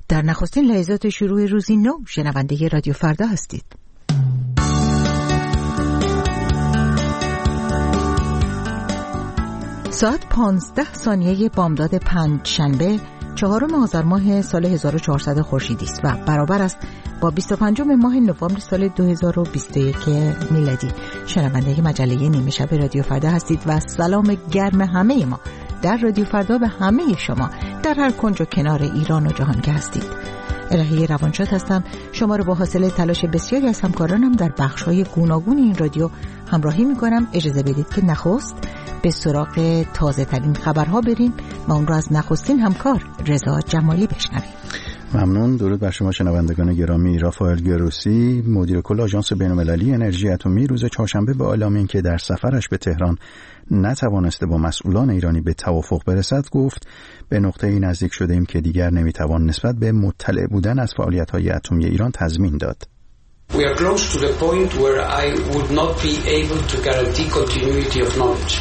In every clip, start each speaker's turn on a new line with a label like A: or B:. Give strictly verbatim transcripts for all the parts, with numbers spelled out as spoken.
A: در نخستین لحظات شروع روزی نو شنونده رادیو فردا هستید. ساعت پانزده ثانیه بامداد پنج شنبه چهارم آذر ماه سال هزار و چهارصد خورشیدی است و برابر است با بیست و پنجم ماه نوامبر سال دو هزار و بیست و یک میلادی. شنونده مجله نیمه شب رادیو فردا هستید و سلام گرم همه ما در رادیو فردا به همه شما در هر کنج و کنار ایران و جهان که هستید. الهی روانشاد هستم. شما رو با حاصل تلاش بسیاری از همکارانم در بخش‌های گوناگون این رادیو همراهی می‌کنم. اجازه بدید که نخست به سراغ تازه ترین خبرها بریم و اون رو از نخستین همکار رضا جمالی بشنویم.
B: ممنون. درود بر شما شنوندگان گرامی. رافائل گروسی مدیر کل آژانس بین‌المللی انرژی اتمی روز چهارشنبه به اعلام اینکه در سفرش به تهران نتوانسته با مسئولان ایرانی به توافق برسد گفت به نقطه‌ای نزدیک شده ایم که دیگر نمیتوان نسبت به مطلع بودن از فعالیت‌های اتمی ایران تضمین داد.
C: We are close to the point where I would not be able to guarantee continuity of knowledge.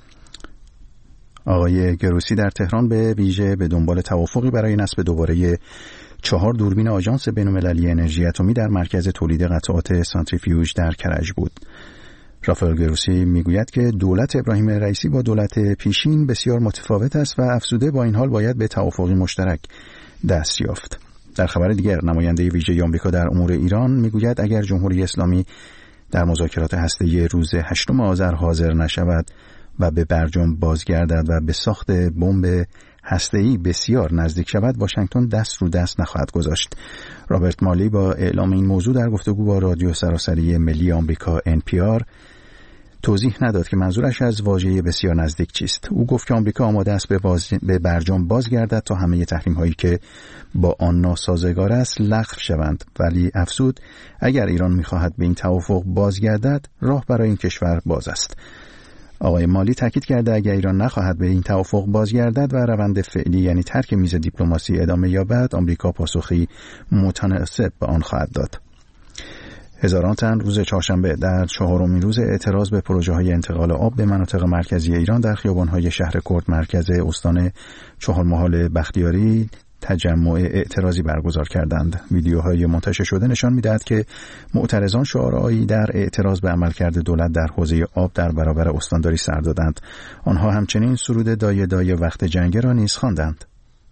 B: آقای گروسی در تهران به ویژه به دنبال توافقی برای نصب دوباره چهار دوربین آژانس بین‌المللی انرژی اتمی در مرکز تولید قطعات سانتریفیوژ در کرج بود. رافائل گروسی میگوید که دولت ابراهیم رئیسی با دولت پیشین بسیار متفاوت است و افزوده با این حال باید به توافقی مشترک دست یافت. در خبر دیگر نماینده ویژه آمریکا در امور ایران میگوید اگر جمهوری اسلامی در مذاکرات هسته‌ای روز هشتم آذر حاضر نشود و به برجام بازگردد و به ساخت بمب هسته‌ای بسیار نزدیک شود، واشنگتن دست رو دست نخواهد گذاشت. رابرت مالی با اعلام این موضوع در گفتگو با رادیو سراسری ملی آمریکا ان پی آر توضیح نداد که منظورش از واژه بسیار نزدیک چیست. او گفت که آمریکا آماده است به, باز... به برجام بازگردد تا همه تحریم‌هایی که با آن ناسازگار است لغو شوند، ولی افزود اگر ایران می‌خواهد به این توافق بازگردد راه برای این کشور باز است. آقای مالی تاکید کرده اگر ایران نخواهد به این توافق بازگردد و روند فعلی یعنی ترک میز دیپلماسی ادامه یابد، آمریکا پاسخی متناسب به آن خواهد داد. هزاران تن روز چهارشنبه در چهارمین روز اعتراض به پروژه‌های انتقال آب به مناطق مرکزی ایران در خیابان‌های شهر کرد مرکز استان چهارمحال بختیاری تجمع اعتراضی برگزار کردند. ویدیوهای منتشر شده نشان می‌دهد که معترضان شعارهایی در اعتراض به عملکرد دولت در حوزه آب در برابر استانداری سر دادند. آنها همچنین سرود دایه دایه وقت جنگ را نیز خواندند.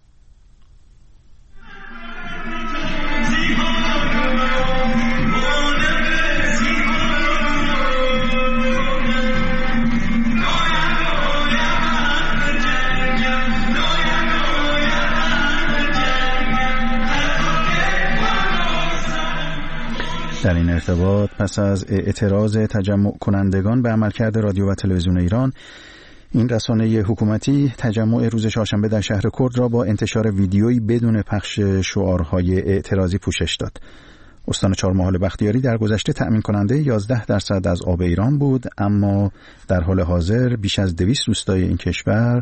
B: در این ارتباط پس از اعتراض تجمع کنندگان به عملکرد رادیو و تلویزیون ایران، این رسانه حکومتی تجمع روز چهارشنبه در شهر کرد را با انتشار ویدیویی بدون پخش شعارهای اعتراضی پوشش داد. استان چهارمحال بختیاری در گذشته تأمین کننده یازده درصد از آب ایران بود، اما در حال حاضر بیش از دویست روستای این کشور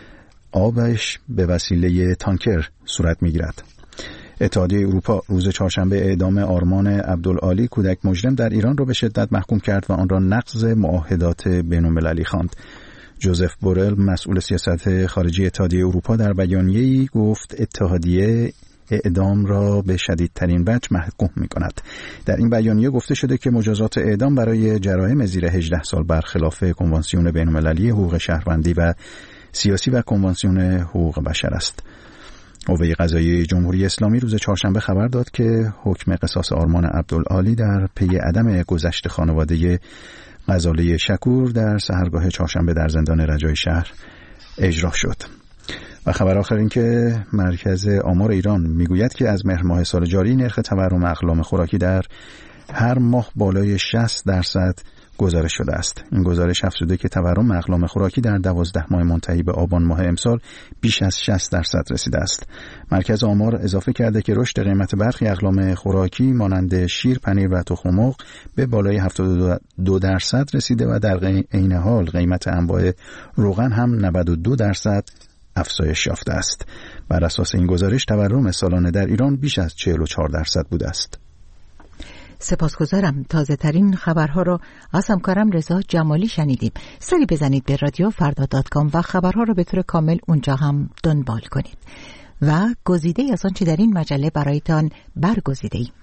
B: آبش به وسیله تانکر صورت می‌گیرد. اتحادیه اروپا روز چهارشنبه اعدام آرمان عبدالعالی کودک مجرم در ایران را به شدت محکوم کرد و آن را نقض معاهدات بین‌المللی خواند. جوزف بورل مسئول سیاست خارجی اتحادیه اروپا در بیانیه‌ای گفت اتحادیه اعدام را به شدیدترین وجه محکوم می‌کند. در این بیانیه گفته شده که مجازات اعدام برای جرایم زیر هجده سال برخلاف کنوانسیون بین‌المللی حقوق شهروندی و سیاسی و کنوانسیون حقوق بشر است. قوه قضاییه جمهوری اسلامی روز چهارشنبه خبر داد که حکم قصاص آرمان عبدالعالی در پی عدم گذشت خانواده غزاله شکور در سحرگاه چهارشنبه در زندان رجای شهر اجرا شد. و خبر آخر این که مرکز آمار ایران میگوید که از مهر ماه سال جاری نرخ تورم اقلام خوراکی در هر ماه بالای شصت درصد گزارش شده است. این گزارش افزوده که تورم اقلام خوراکی در دوازده ماه منتهی به آبان ماه امسال بیش از شصت درصد رسیده است. مرکز آمار اضافه کرده که رشد قیمت برخی اقلام خوراکی مانند شیر، پنیر و تخم مرغ به بالای هفتاد و دو درصد رسیده و در عین حال قیمت انواع روغن هم نود و دو درصد افزایش یافته است. بر اساس این گزارش تورم سالانه در ایران بیش از چهل و چهار درصد بوده است.
A: سپاسگزارم. تازه ترین خبرها را از همکارم رضا جمالی شنیدیم. سری بزنید به رادیو فردا دات کام و خبرها را به طور کامل اونجا هم دنبال کنید. و گزیده از آنچه در این مجله برایتان برگزیده ایم.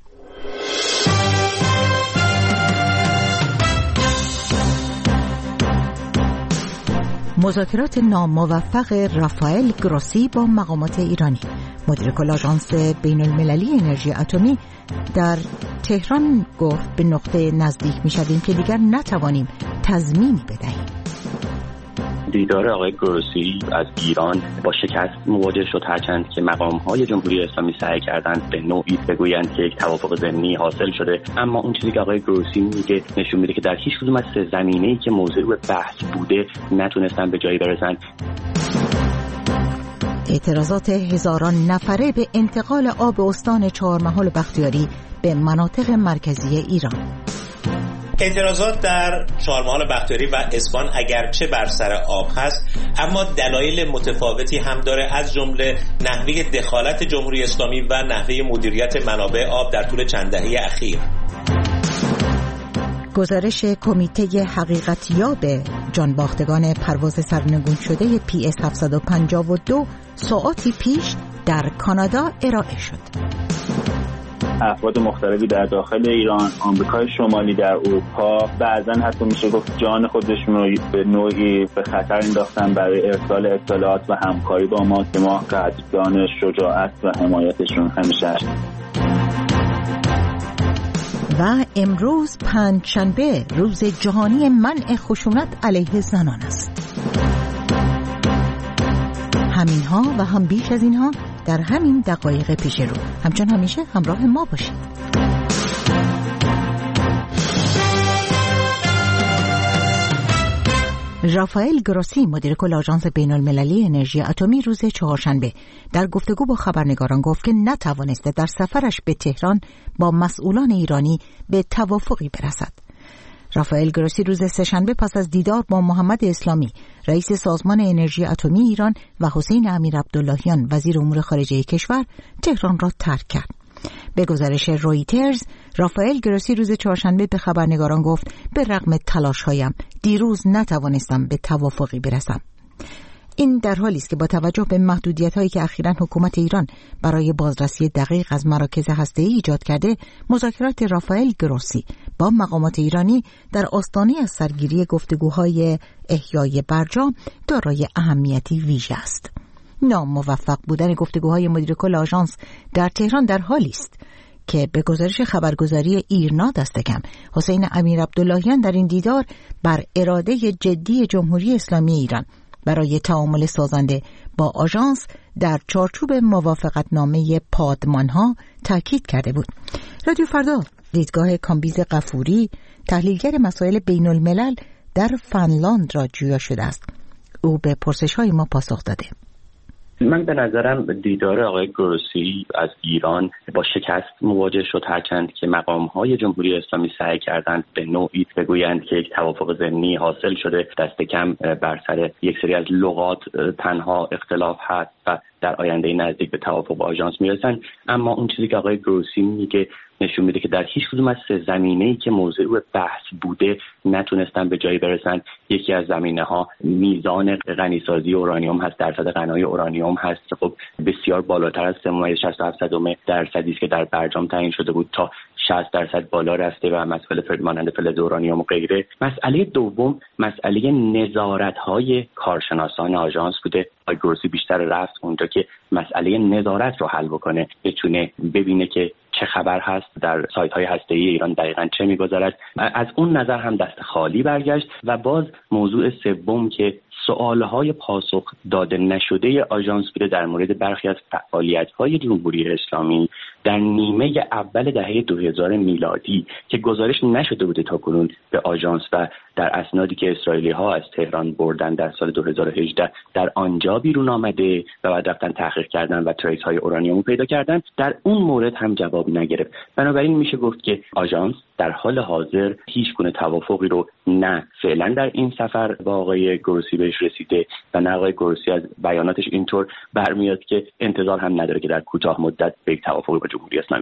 A: مذاکرات ناموفق رافائل گروسی با مقامات ایرانی. مدیر کل آژانس بین المللی انرژی اتمی در تهران گفت به نقطه نزدیک می شدیم که دیگر نتوانیم تضمینی بدهیم.
D: دیدار آقای گروسی از ایران با شکست مواجه شد، هرچند که مقام‌های جمهوری اسلامی سعی کردند به نوعی بگویند که یک توافق ضمنی حاصل شده، اما اون چیزی که آقای گروسی میگه نشون میده که در هیچ کدوم از سه زمینه‌ای که موضوع بحث بوده نتونستن به جایی برسن.
A: اعتراضات هزاران نفره به انتقال آب استان چهارمحال بختیاری به مناطق مرکزی ایران.
E: اعتراضات در چهارمحال بختیاری و اسفان اگرچه بر سر آب هست، اما دلایل متفاوتی هم داره، از جمله نحوه دخالت جمهوری اسلامی و نحوه مدیریت منابع آب در طول چند دهه اخیر.
A: گزارش کمیته حقیقتیاب جانباختگان پرواز سرنگون شده پی اس هفتصد و پنجاه و دو ساعاتی پیش در کانادا ارائه شد.
F: افراد مختلفی در داخل ایران، آمریکای شمالی، در اروپا بعضا حتی میشه گفت جان خودشون رو به نوعی به خطر انداختن برای ارسال اطلاعات و همکاری با ما که ما قدردان شجاعت و حمایتشون همیشه هستیم.
A: و امروز پنجشنبه روز جهانی منع خشونت علیه زنان است. همینها و هم بیش از اینها در همین دقایق پیش رو. همچون همیشه همراه ما باشید. رافائل گروسی مدیر کل آژانس بین المللی انرژی اتمی روز چهارشنبه در گفتگو با خبرنگاران گفت که نتوانسته در سفرش به تهران با مسئولان ایرانی به توافقی برسد. رافائل گروسی روز سه‌شنبه پس از دیدار با محمد اسلامی رئیس سازمان انرژی اتمی ایران و حسین امیرعبداللهیان وزیر امور خارجه کشور تهران را ترک کرد. به گزارش رویترز، رافائل گروسی روز چهارشنبه به خبرنگاران گفت به رغم تلاش‌هایم دیروز نتوانستم به توافقی برسم. این در حالی است که با توجه به محدودیت‌هایی که اخیراً حکومت ایران برای بازرسی دقیق از مراکز هسته‌ای ایجاد کرده، مذاکرات رافائل گروسی با مقامات ایرانی در آستانه از سرگیری گفتگوهای احیای برجام دارای اهمیتی ویژه است. ناموفق بودن گفتگوهای مدیر کل آژانس در تهران در حالی است که به گزارش خبرگزاری ایرنا دست کم حسین امیرعبداللهیان در این دیدار بر اراده جدی جمهوری اسلامی ایران برای تعامل سازنده با آژانس در چارچوب موافقتنامه پادمانها تاکید کرده بود. رادیو فردا دیدگاه کامبیز غفوری، تحلیلگر مسائل بین الملل در فنلاند را جویا شده است. او به پرسش‌های ما پاسخ داده.
D: من به نظرم دیدار آقای گروسی از ایران با شکست مواجه شد، هرچند که مقام‌های جمهوری اسلامی سعی کردند به نوعی بگویند که یک توافق ضمنی حاصل شده، دست کم بر سر یک سری از لغات تنها اختلاف هست و در آینده نزدیک به توافق با آژانس میرسن. اما اون چیزی که آقای گروسی میگه نشون میده که در هیچ کدوم از سه زمینه‌ای که موضوع بحث بوده نتونستن به جایی برسن. یکی از زمینه‌ها میزان غنیسازی اورانیوم هست، درصد غنای اورانیوم هست که خب بسیار بالاتر از سه ممیز شصت و هفت درصدی است که در برجام تعیین شده بود تا شصت درصد بالا رفته و مسئله مانند فلز اورانیوم و غیره. مسئله دوم مسئله نظارت‌های کارشناسان آژانس بوده. آقای گروسی بیشتر رفت اونجا که مسئله نظارت رو حل بکنه، بتونه ببینه که چه خبر هست در سایت‌های هسته‌ای ایران، دقیقاً چه می‌گذرد. از اون نظر هم دست خالی برگشت. و باز موضوع سوم که سوالهای پاسخ داده نشده آژانس بوده در مورد برخی از فعالیت‌های جمهوری اسلامی در نیمه اول دهه دو هزار میلادی که گزارش نشده بوده تاکنون به آژانس و در اسنادی که اسرائیلی‌ها از تهران بردن در سال دو هزار و هجده در آنجا بیرون آمده و بعد رفتن تحقیق کردن و تریس‌های اورانیوم پیدا کردن، در اون مورد هم جواب نگرفت. بنابراین میشه گفت که آژانس در حال حاضر هیچ گونه توافقی رو نه فعلا در این سفر با آقای گروسی بهش رسیده و نه آقای گروسی از بیاناتش اینطور برمیاد که انتظار هم نداره که در کوتاه مدت به یک توافقی با جمهوری اسلامی برسه.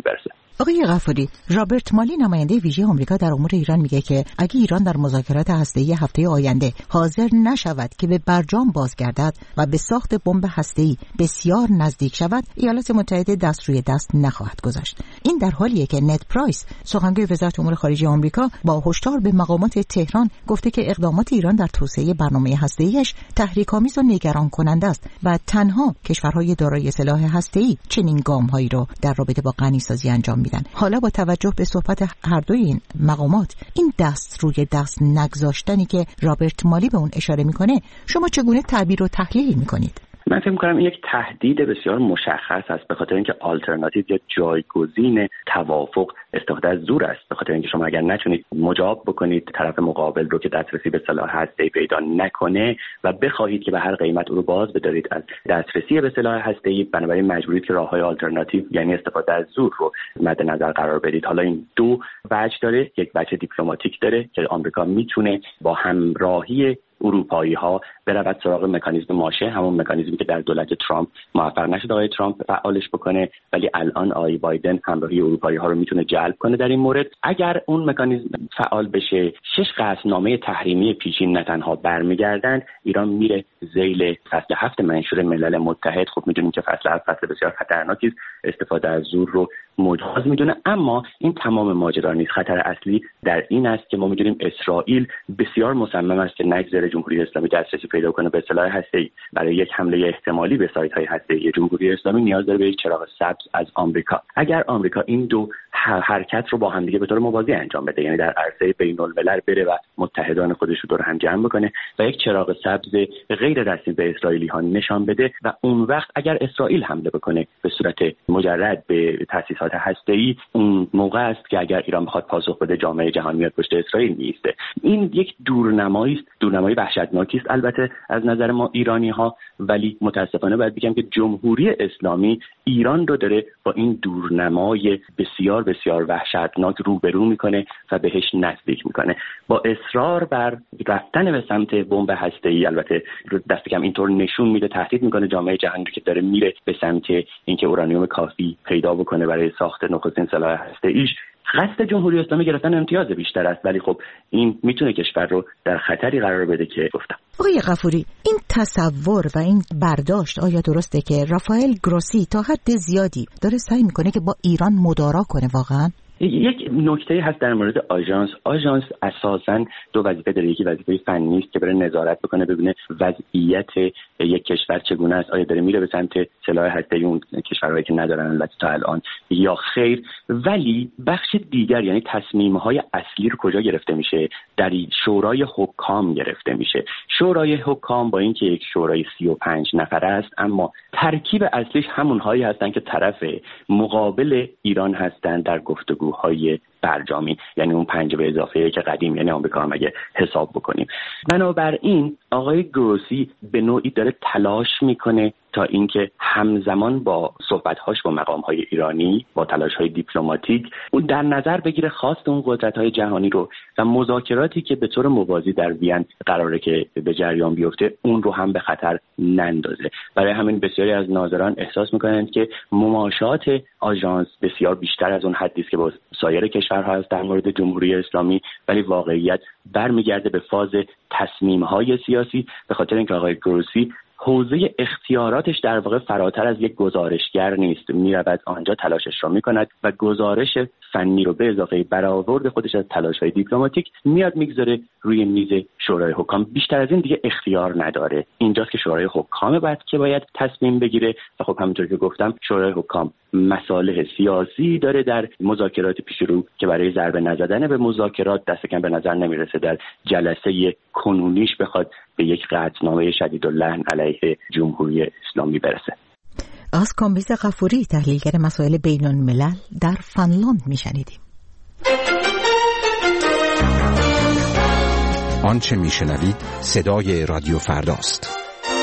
A: آقای غفوری، رابرت مالی نماینده ویژه آمریکا در امور ایران میگه که اگه ایران در مذاکرات هسته‌ای هفته آینده حاضر نشود که به برجام بازگردد و به ساخت بمب هسته‌ای بسیار نزدیک شود، ایالات متحده دست روی دست نخواهد گذاشت. این در حالیه که نت پرایس، سخنگوی وزارت امور خارجه آمریکا، با هشدار به مقامات تهران گفته که اقدامات ایران در توسعه برنامه هسته‌ایش تحریک‌آمیز و نگران کننده است و تنها کشورهای دارای سلاح هسته‌ای چنین گام‌هایی را در رابطه با غنی‌سازی انجام میدن. حالا با توجه به صحبت هر دوی این مقامات، این دست روی دست نگذاشتنی که رابرت مالی به اون اشاره میکنه، شما چگونه تعبیر و تحلیل میکنید؟
D: من فکر می‌کنم این یک تهدید بسیار مشخص است، به خاطر اینکه آلترناتیو یا جایگزین توافق استفاده از زور است. به خاطر اینکه شما اگر نتونید مجاب بکنید طرف مقابل رو که دسترسی به سلاح هسته‌ای پیدا نکنه و بخواهید که به هر قیمت او رو باز بدارید از دسترسی به سلاح هسته‌ای، بنابراین مجبورید که راه‌های آلترناتیو یعنی استفاده از زور رو مد نظر قرار بدید. حالا این دو وجه داره، یک وجه دیپلماتیک داره که آمریکا میتونه با همراهی اروپایی ها برود سراغ مکانیزم ماشه، همون مکانیزمی که در دولت ترامپ موفق نشد آقای ترامپ فعالش بکنه، ولی الان آقای بایدن همراهی اروپایی ها رو میتونه جلب کنه در این مورد. اگر اون مکانیزم فعال بشه، شش قطعنامه تحریمی پیشین نه تنها برمیگردن، ایران میره ذیل فصل هفت منشور ملل متحد. خب میدونیم که فصل هفت فصل بسیار خطرناکی است، استفاده از زور رو مجاز میدونه. اما این تمام ماجرا نیست. خطر اصلی در این است که ما میدونیم اسرائیل بسیار مصمم است که نگذره جمهوری اسلامی دسترسی پیدا کنه به سلاح هسته‌ای. برای یک حمله احتمالی به سایت‌های هسته‌ای جمهوری اسلامی نیاز داره به یک چراغ سبز از آمریکا. اگر آمریکا این دو حرکت رو با هم دیگه به طور موازی انجام بده، یعنی در عرصه بین‌الملل بره و متحدان خودش رو دور هم جمع بکنه و یک چراغ سبز غیر رسمی به اسرائیلی‌ها نشان بده، و اون وقت اگر اسرائیل حمله بکنه به صورت مجرد به تأسیسات هسته‌ای، اون موقع است که اگر ایران بخواد پاسخ بده جامعه جهانی میاد پشت اسرائیل میایسته. این یک دورنمایی است، دورنمایی وحشتناکی است البته از نظر ما ایرانی‌ها، ولی متاسفانه باید بگم که جمهوری اسلامی ایران رو داره با این دورنمای بسیار بسیار وحشتناک روبرو میکنه و بهش نزدیک میکنه. با اصرار بر رفتن به سمت بمب هسته‌ای، البته دست کم اینطور نشون میده، تهدید میکنه جامعه جهانی که داره میره به سمت اینکه اورانیوم کافی پیدا بکنه برای ساخت نخستین سلاح هسته‌ایش. قصد جمهوری اسلامی گرفتن امتیاز بیشتر است، ولی خب این میتونه کشور رو در خطری قرار بده که گفتم.
A: آقای غفوری، این تصور و این برداشت آیا درسته که رافائل گروسی تا حد زیادی داره سعی میکنه که با ایران مدارا کنه واقعا؟
D: یک نکته هست در مورد آژانس. آژانس اساساً دو وظیفه داره. یکی وظیفه فنی است که بره نظارت بکنه ببینه وضعیت یک کشور چگونه است، آیا داره میره به سمت سلاح هسته‌ای اون کشورهایی که ندارن البته تا الان یا خیر. ولی بخش دیگر یعنی تصمیم‌های اصلی رو کجا گرفته میشه؟ در شورای حکام گرفته میشه. شورای حکام با اینکه یک شورای سی و پنج نفره است، اما ترکیب اصلیش همونهایی هستن که طرف مقابل ایران هستن در گفتگو های برجامی، یعنی اون پنج به اضافه که قدیم، یعنی آمریکا هم اگه حساب بکنیم. بنابراین آقای گروسی به نوعی داره تلاش میکنه تا اینکه همزمان با صحبت‌هاش با مقام‌های ایرانی، با تلاش‌های دیپلماتیک، اون در نظر بگیره خواست اون قدرت‌های جهانی رو و مذاکراتی که به طور موازی در وین قراره که به جریان بیفته اون رو هم به خطر نندازه. برای همین بسیاری از ناظران احساس می‌کنند که مماشات آژانس بسیار بیشتر از اون حدی است که با سایر کشورها هست در مورد جمهوری اسلامی، ولی واقعیت برمیگرده به فاز تصمیم‌های سیاسی، به خاطر اینکه آقای گروسی حوزه اختیاراتش در واقع فراتر از یک گزارشگر نیست. میرود آنجا تلاشش را میکند و گزارش فنی رو به اضافه برآورد خودش از تلاش‌های دیپلماتیک میاد میگذاره روی میز شورای حکام. بیشتر از این دیگه اختیار نداره. اینجاست که شورای حکام باید که باید تصمیم بگیره و خب همونطور که گفتم شورای حکام مصالح سیاسی داره در مذاکرات پیش رو که برای ضربه نزدن به مذاکرات دست کم به نظر نمیرسه در جلسه کنونیش بخواد به یک قطعنامه شدیداللحن علیه جمهوری اسلامی برسه.
A: از کامبیز غفوری، تحلیلگر مسائل بین الملل در فنلاند میشنیدیم.
G: آنچه میشنوید صدای رادیو فرداست.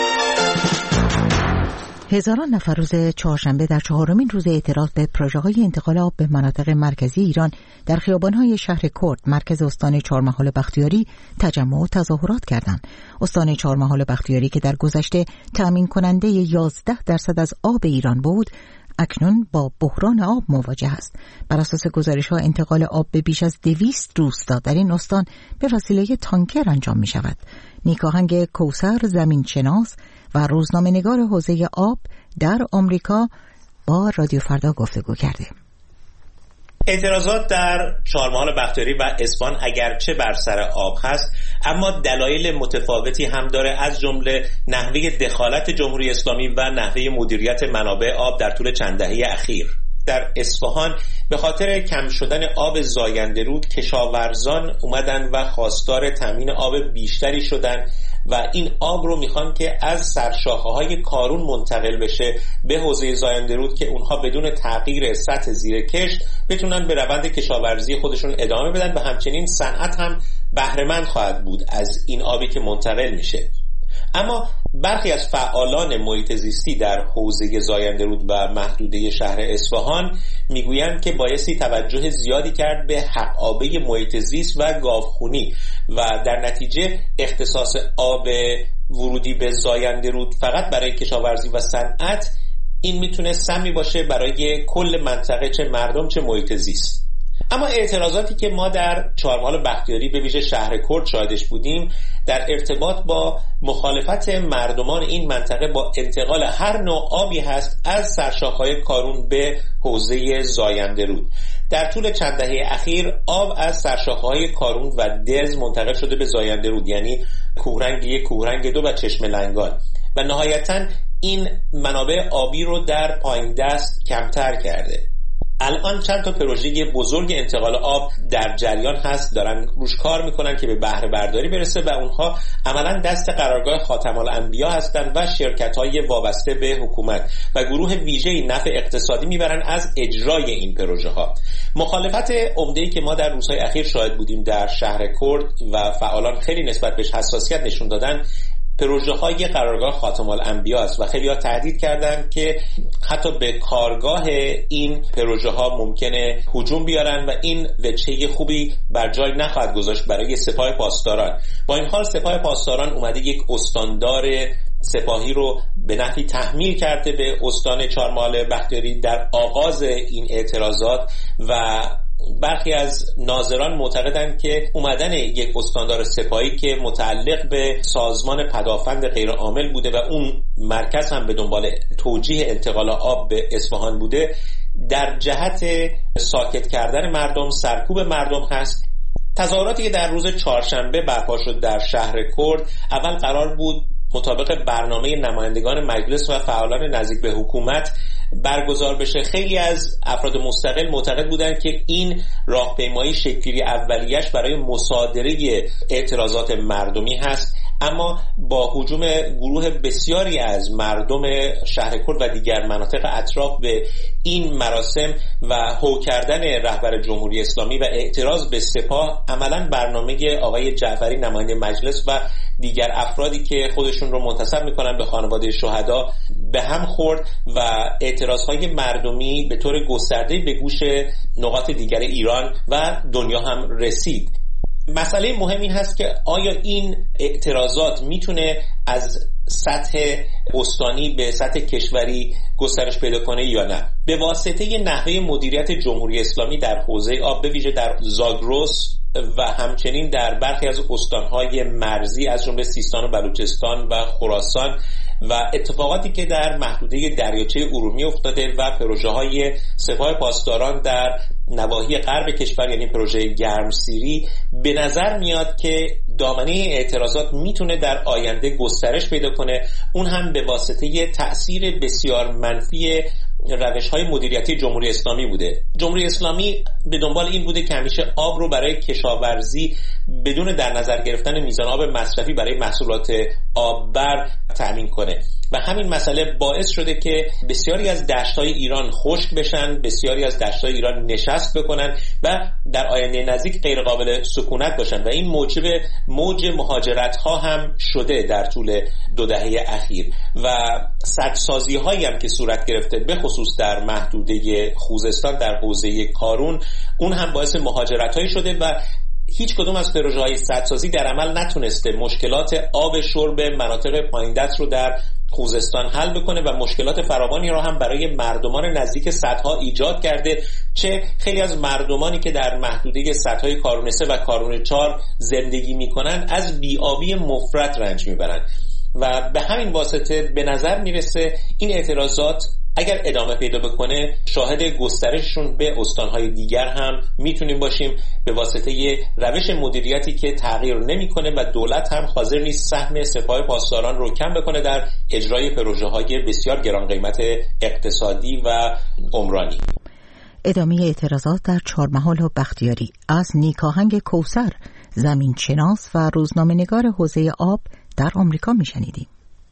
A: هزاران نفر روز چهارشنبه در چهارمین روز اعتراض به پروژه‌های انتقال آب به مناطق مرکزی ایران در خیابان‌های شهر کرد مرکز استان چهارمحال بختیاری تجمع و تظاهرات کردند. استان چهارمحال بختیاری که در گذشته تامین کننده یازده درصد از آب ایران بود، اکنون با بحران آب مواجه است. بر اساس گزارش‌ها انتقال آب به بیش از دویست روستا در این استان به وسیله تانکر انجام می شود. نیکاهنگ کوثر زمینشناس و روزنامه‌نگار حوزه آب در آمریکا با رادیو فردا گفتگو کرده.
E: اعتراضات در چهارمحال بختیاری و اسفان اگرچه بر سر آب هست، اما دلایل متفاوتی هم داره، از جمله نحوه دخالت جمهوری اسلامی و نحوه مدیریت منابع آب در طول چند دهه اخیر. در اصفهان به خاطر کم شدن آب زاینده رود کشاورزان اومدن و خواستار تامین آب بیشتری شدن و این آب رو میخوان که از سرشاخه‌های کارون منتقل بشه به حوزه زاینده رود که اونها بدون تغییر سطح زیرکش بتونن به روند کشاورزی خودشون ادامه بدن و همچنین صنعت هم بهره‌مند خواهد بود از این آبی که منتقل میشه. اما برخی از فعالان محیط زیستی در حوزه زاینده رود و محدوده شهر اصفهان میگویند که بایستی توجه زیادی کرد به حق‌آبی محیط زیست و گاوخونی و در نتیجه اختصاص آب ورودی به زاینده رود فقط برای کشاورزی و صنعت این میتونه سمی باشه برای کل منطقه، چه مردم چه محیط زیست. اما اعتراضاتی که ما در چهارمحال بختیاری به ویژه شهر کرد شاهدش بودیم در ارتباط با مخالفت مردمان این منطقه با انتقال هر نوع آبی هست از سرشاخه‌های کارون به حوزه زاینده رود. در طول چند دهه اخیر آب از سرشاخه‌های کارون و دز منتقل شده به زاینده رود، یعنی کوهرنگ یک، کوهرنگ دو و چشم لنگان، و نهایتاً این منابع آبی رو در پایین دست کمتر کرده. الان چند تا پروژه بزرگ انتقال آب در جریان هست، دارن روش کار میکنن که به بهره برداری برسه و اونها عملا دست قرارگاه خاتم الانبیا هستن و شرکت‌های وابسته به حکومت و گروه ویژه‌ای نفع اقتصادی میبرن از اجرای این پروژه ها. مخالفت عمده‌ای که ما در روزهای اخیر شاهد بودیم در شهر کرد و فعالان خیلی نسبت بهش حساسیت نشون دادن، پروژه های قرارگاه خاتم الانبیا است و خیلی ها تهدید کردند که حتی به کارگاه این پروژه ها ممکنه هجوم بیارن و این وجهه خوبی بر جای نخواهد گذاشت برای سپاه پاسداران. با این حال سپاه پاسداران اومده یک استاندار سپاهی رو به نحوی تحمیل کرده به استان چهارمحال بختیاری در آغاز این اعتراضات و برخی از ناظران معتقدند که اومدن یک استاندار سپاهی که متعلق به سازمان پدافند غیرعامل بوده و اون مرکز هم به دنبال توجیه انتقال آب به اصفهان بوده در جهت ساکت کردن مردم، سرکوب مردم هست. تظاهراتی که در روز چهارشنبه برپا شد در شهر کرد اول قرار بود مطابق برنامه نمایندگان مجلس و فعالان نزدیک به حکومت برگزار بشه. خیلی از افراد مستقل معتقد بودند که این راهپیمایی شکلی اولیش برای مصادره اعتراضات مردمی هست، اما با هجوم گروه بسیاری از مردم شهر کرد و دیگر مناطق اطراف به این مراسم و هو کردن رهبر جمهوری اسلامی و اعتراض به سپاه، عملا برنامه آقای جعفری نماینده مجلس و دیگر افرادی که خودشون رو منتسب میکنن به خانواده شهدا به هم خورد و اعتراضهای مردمی به طور گسترده به گوش نقاط دیگر ایران و دنیا هم رسید. مسئله مهم این هست که آیا این اعتراضات میتونه از سطح استانی به سطح کشوری گسترش پیدا کنه یا نه؟ به واسطه نحوه مدیریت جمهوری اسلامی در حوزه آب، به ویژه در زاگرس و همچنین در برخی از استانهای مرزی از جمله سیستان و بلوچستان و خراسان و اتفاقاتی که در محدوده دریاچه ارومیه افتاده و پروژه های سپاه پاسداران در نواحی غرب کشور یعنی پروژه گرمسیری، به نظر میاد که دامنه اعتراضات میتونه در آینده گسترش پیدا کنه، اون هم به واسطه تأثیر بسیار منفی روش‌های مدیریتی جمهوری اسلامی بوده. جمهوری اسلامی به دنبال این بوده که همیشه آب رو برای کشاورزی بدون در نظر گرفتن میزان آب مصرفی برای محصولات آببر تأمین کنه و همین مسئله باعث شده که بسیاری از دشت‌های ایران خشک بشن، بسیاری از دشت‌های ایران نشست بکنن و در آینده نزدیک غیر قابل سکونت باشن و این موجب موج مهاجرت‌ها هم شده در طول دو دهه اخیر و سدسازی‌هایی هم که صورت گرفته به خصوص در محدوده خوزستان در حوزه کارون، اون هم باعث مهاجرت‌هایی شده و هیچ کدوم از پروژه‌های سدسازی در عمل نتونسته مشکلات آب شرب مناطق پایین دست رو در خوزستان حل بکنه و مشکلات فراوانی رو هم برای مردمان نزدیک سدها ایجاد کرده، چه خیلی از مردمانی که در محدوده سدهای کارون سه و کارون چهار زندگی میکنن از بی‌آبی مفرط رنج میبرن و به همین واسطه به نظر میرسه این اعتراضات اگر ادامه پیدا بکنه شاهد گسترششون به استانهای دیگر هم میتونیم باشیم به واسطه یه روش مدیریتی که تغییر نمیکنه و دولت هم حاضر نیست سهم سپاه پاسداران رو کم بکنه در اجرای پروژه‌های بسیار گران قیمت اقتصادی و عمرانی.
A: ادامه اعتراضات در چهارمحال و بختیاری از نیکاهنگ کوثر، زمینشناس و روزنامه‌نگار حوزه آب در آمریکا میشنیدیم.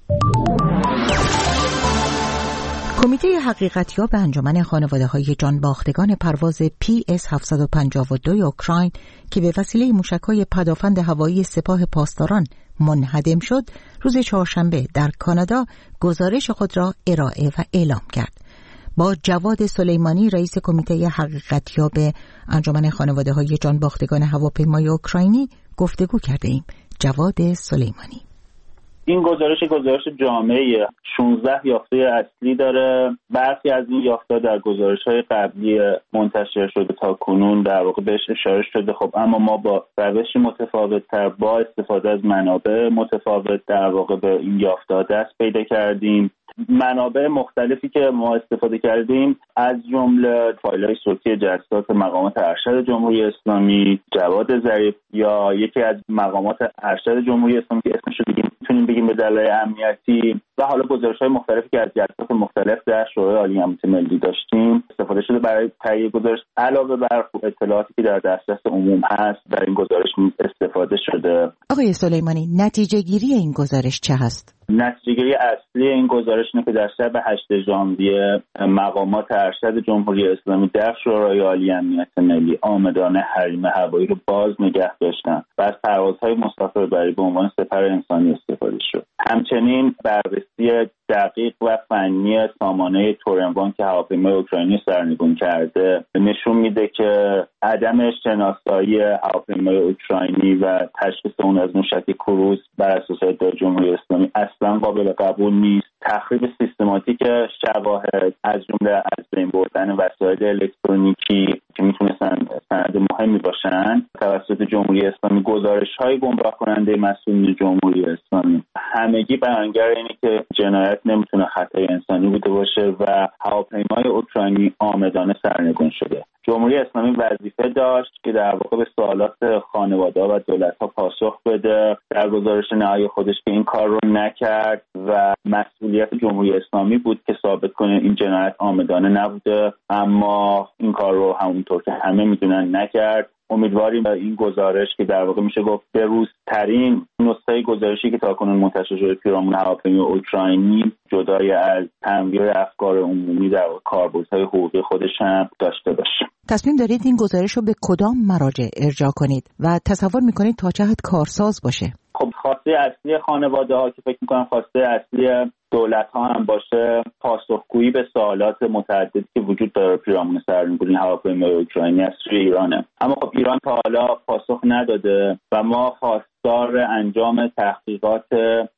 A: کمیته حقیقتیاب انجمن خانواده‌های جان باختگان پرواز پی اس هفتصد و پنجاه و دو اوکراین که به وسیله موشک‌های پدافند هوایی سپاه پاسداران منهدم شد، روز چهارشنبه در کانادا گزارش خود را ارائه و اعلام کرد. با جواد سلیمانی رئیس کمیته حقیقتیاب انجمن خانواده‌های جان باختگان هواپیمای اوکراینی گفتگو کرده ایم. جواد سلیمانی:
F: این گزارش گزارش جامعه شانزده یافته اصلی داره. برخی از این یافته در گزارش‌های قبلی منتشر شده تا کنون در واقع بهش اشاره شده. خب اما ما با روشی متفاوت‌تر با استفاده از منابع متفاوت در واقع به این یافته دست پیدا کردیم. منابع مختلفی که ما استفاده کردیم از جمله فایل‌های صوتی جلسات مقامات ارشد جمهوری اسلامی، جواد ظریف یا یکی از مقامات ارشد جمهوری اسلامی که اسمش رو دیگه میتونیم بگیم به دلایل امنیتی، و حالا گزارش‌های مختلفی که از جلسات مختلف در شورای عالی امنیت ملی داشتیم استفاده شده برای تهیه گزارش. علاوه بر اطلاعاتی که در دسترس عموم هست در این گزارش استفاده شده.
A: آقای سلیمانی، نتیجه گیری این گزارش چه هست؟
F: نتیجه گیری اصلی این گزارش اینه که در شب هشتم ژانویه مقامات ارشد جمهوری اسلامی در شورای عالی امنیت ملی آمدانه حریم هوایی رو باز نگه داشتن و از پروازهای مسافربری به عنوان سپر انسانی استفاده شد. همچنین بررسی دقیق و فنی سامانه تورنوان که هواپیمای اوکراینی سرنگون کرده نشون میده که عدم شناسایی هواپیمای اوکراینی و تشخیص اون از موشک کروز بر اساس ادعای جمهوری اسلامی اصلا قابل قبول نیست. تخریب سیستماتیک شواهد از جمله از بین بردن وسایل الکترونیکی که میتونستن سند مهمی باشن توسط جمهوری اسلامی، گزارش‌های گمراه کننده مسئولین جمهوری اسلامی، همگی بیانگر اینه که جنایت نمیتونه خطای انسانی بوده باشه و هواپیمای اوکراینی آمدانه سرنگون شده. جمهوری اسلامی وظیفه داشت که در واقع به سوالات خانواده‌ها و دولت‌ها پاسخ بده. در گزارش نهایی خودش که این کار رو نکرد و مسئولیت جمهوری اسلامی بود که ثابت کنه این جنایت آمدانه نبوده، اما این کار رو همونطور که همه میدونن نکرد. امیدواریم به این گزارش که در واقع میشه گفت بروزترین نسخه گزارشی که تاکنون منتشر شده پیرامون هواپیمای اوکراینی جدای از تنویر افکار عمومی در کاربردهای حقوقی خودش هم داشته باشه.
A: تصمیم دارید این گزارش رو به کدام مراجع ارجاع کنید و تصور میکنید تا چه حد کارساز باشه؟
F: خب خواسته اصلی خانواده ها که فکر میکنم خواسته اصلی دولت ها هم باشه پاسخگویی به سوالات متعددی که وجود داره پیرامون سرنگونی هواپیمای اوکراینی از سوی ایرانه. اما خب ایران تا حالا پاسخ نداده و ما خواستار انجام تحقیقات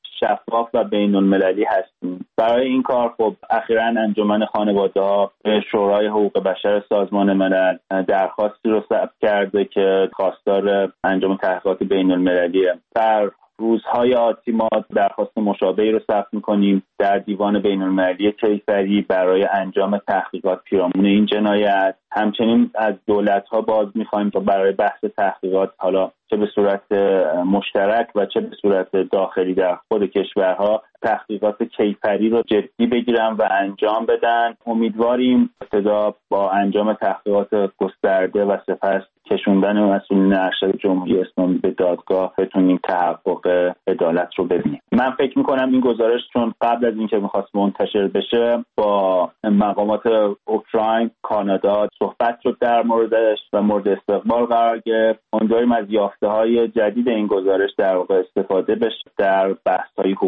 F: شفاف و بین المللی هستیم. برای این کار خب اخیراً انجمن خانواده‌ها به شورای حقوق بشر سازمان ملل درخواستی رو ثبت کرده که خواستار انجام تحقیقات بین المللیه. در روزهای آتی ما درخواست مشابهی رو ثبت می‌کنیم در دیوان بین المللی کیفری برای انجام تحقیقات پیرامون این جنایت. همچنین از دولت‌ها باز می‌خوایم تا برای بحث تحقیقات حالا چه به صورت مشترک و چه به صورت داخلی در خود کشورها تحقیقات کیفری رو جدی بگیرن و انجام بدن. امیدواریم ابتدا با انجام تحقیقات گسترده و سپس کشوندن مسئولین ارشد جمهوری اسلامی به دادگاه بتونیم تحقق عدالت رو ببینیم. من فکر میکنم این گزارش چون قبل از اینکه میخواست منتشر بشه با مقامات اوکراین، کانادا صحبت شد در موردش و مورد استقبال قرار گرفت. امیدواریم از یافته‌های جدید این گزارش در واقع استفاده بشه در بحث‌های حقوقی.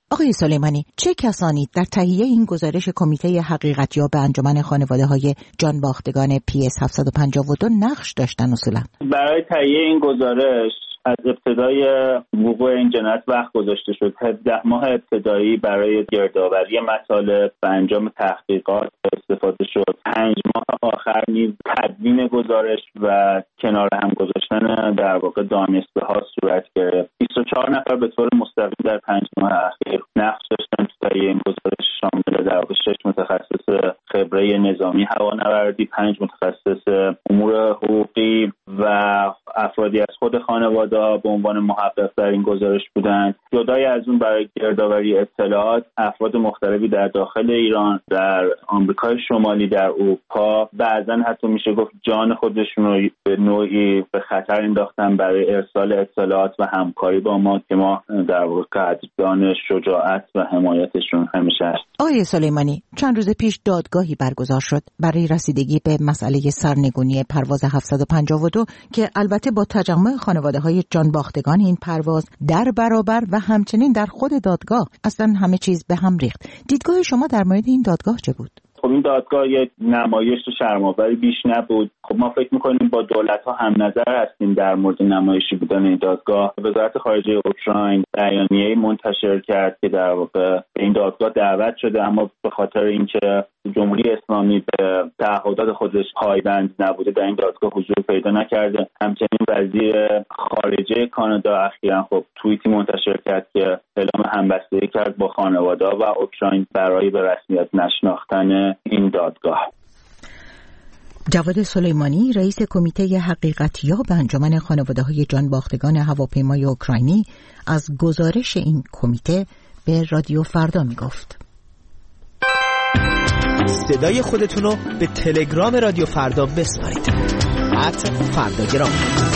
A: آقای سلیمانی، چه کسانی در تهیه این گزارش کمیته حقیقتیاب انجمن خانواده‌های جانباختگان پی اس هفتصد و پنجاه و دو نقش داشتن اصولا؟
F: برای تهیه این گزارش از ابتدای وقوع این جنایت وقت گذاشته شد. هفده ماه ابتدایی برای گردآوری مطالب و انجام تحقیقات استفاده شد. پنج ماه آخر نیز تدوین گزارش و کنار هم گذاشتن در واقع دانسته ها صورت گرفت. بیست و چهار نفر به طور مستقیم در پنج ماه اخیر نقش داشتن تو تهیه این گزارش، شامل در واقع شش متخصص خبره نظامی هوانوردی، پنج متخصص امور حقوقی و افرادی از خود خانواده به عنوان محقق در این گزارش بودند. جدای از اون برای گردآوری اطلاعات افراد مختلفی در داخل ایران، در آمریکای شمالی، در اروپا، بعضا حتی میشه گفت جان خودشون رو به نوعی به خطر انداختن برای ارسال اطلاعات و همکاری با ما که ما در واقع قدردان شجاعت و حمایتشون همیشه هست.
A: آقای سلیمانی، چند روز پیش دادگاهی برگزار شد برای رسیدگی به مسئله سرنگونی پرواز هفتصد و پنجاه و دو که البته با تجمع خانواده‌های جانباختگان این پرواز در برابر و همچنین در خود دادگاه اصلا همه چیز به هم ریخت. دیدگاه شما در مورد این دادگاه چه بود؟
F: خب این دادگاه یک نمایش شرم‌آوری بیش نبود. خب ما فکر می‌کنیم با دولت‌ها هم نظر هستیم در مورد نمایشی بودن این دادگاه. وزارت خارجه اوکراین بیانیه‌ای منتشر کرد که در واقع به این دادگاه دعوت شده، اما به خاطر اینکه جمهوری اسلامی به تعهدات خودش پایبند نبوده در این دادگاه حضور پیدا نکرده. همچنین وزیر خارجه کانادا اخیراً خب توییتی منتشر کرد که اعلام همبستگی کرد با خانواده‌ها و اوکراین برای به رسمیت نشناختن این دادگاه.
A: جواد سلیمانی، رئیس کمیته حقیقتیاب انجمن خانواده‌های جانباختگان هواپیمای اوکراینی، از گزارش این کمیته به رادیو فردا میگفت.
H: صدای خودتون رو به تلگرام رادیو فردا بسپارید. ات فرداگرام.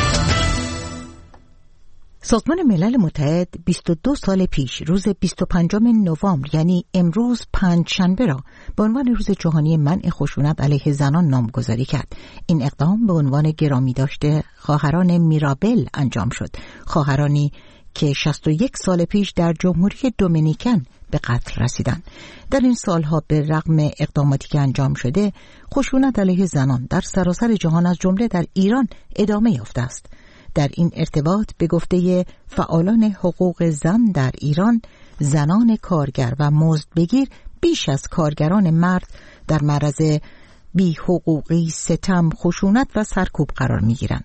A: سازمان ملل متحد بیست و دو سال پیش روز بیست و پنجم نوامبر، یعنی امروز پنج شنبه را به عنوان روز جهانی منع خشونت علیه زنان نامگذاری کرد. این اقدام به عنوان گرامی داشته خواهران میرابل انجام شد، خواهرانی که شصت و یک سال پیش در جمهوری دومینیکن به قتل رسیدند. در این سالها به رغم اقداماتی که انجام شده، خشونت علیه زنان در سراسر جهان از جمله در ایران ادامه یافته است. در این ارتباط به گفته فعالان حقوق زن در ایران، زنان کارگر و مزدبگیر بیش از کارگران مرد در معرض بی حقوقی، ستم، خشونت و سرکوب قرار می گیرند.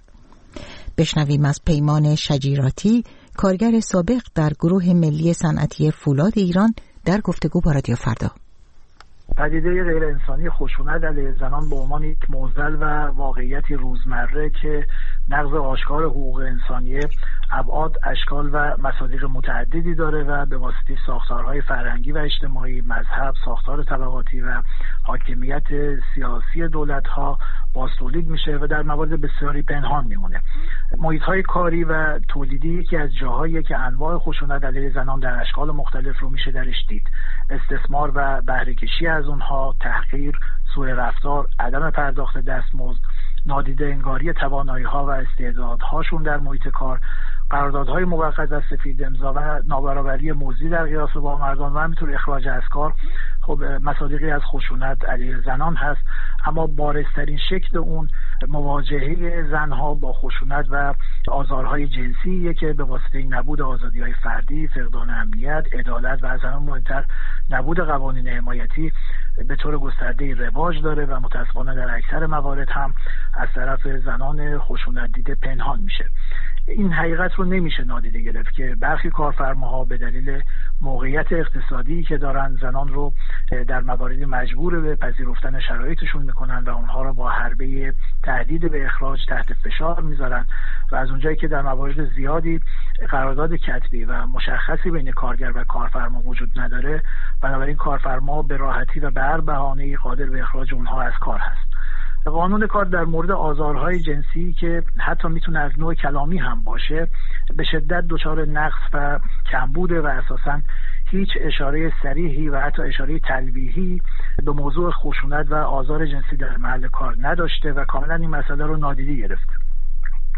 A: بشنویم از پیمان شجیراتی، کارگر سابق در گروه ملی صنعتی فولاد ایران، در گفتگو با رادیو فردا.
I: پدیده غیر انسانی خشونت علیه زنان به عنوان یک معضل و واقعیتی روزمره که نقض آشکار حقوق انسانی ابعاد، اشکال و مصادیق متعددی داره و به واسطه ساختارهای فرهنگی و اجتماعی، مذهب، ساختار طبقاتی و حاکمیت سیاسی دولت‌ها بازتولید میشه و در موارد بسیاری پنهان میمونه. محیط‌های کاری و تولیدی یکی از جاهایی که انواع خشونت علیه زنان در اشکال مختلف رو میشه درش دید. استثمار و بهره‌کشی از اونها، تحقیر، سوء رفتار، عدم پرداخت دستمزد، نادیده انگاری توانایی‌ها و استعدادهاشون در محیط کار، قراردادهای موقت و سفید امضا و نابرابری موضوعی در قیاس با مردان و همینطور اخراج از کار خب مصادیقی از خشونت علیه زنان هست. اما بارزترین شکل اون مواجهه زنها با خشونت و آزارهای جنسیه که به واسطه نبود آزادی‌های فردی، فقدان امنیت، عدالت و از همه مهمتر نبود قوانین حمایتی به طور گسترده رواج داره و متأسفانه در اکثر موارد هم از طرف زنان خشونت دیده پنهان میشه. این حقیقت رو نمیشه نادیده گرفت که برخی کارفرماها به دلیل موقعیت اقتصادی که دارن زنان رو در مواردی مجبور به پذیرفتن شرایطشون میکنن و اونها رو با حربه تهدید به اخراج تحت فشار میذارن و از اونجایی که در موارد زیادی قرارداد کتبی و مشخصی بین کارگر و کارفرما وجود نداره، بنابراین کارفرما به راحتی و به هر بهانه‌ای قادر به اخراج اونها از کار هست. قانون کار در مورد آزارهای جنسی که حتی میتونه از نوع کلامی هم باشه به شدت دچار نقص و کمبوده و اساساً هیچ اشاره صریحی و حتی اشاره تلویحی به موضوع خشونت و آزار جنسی در محل کار نداشته و کاملا این مسئله رو نادیده گرفته.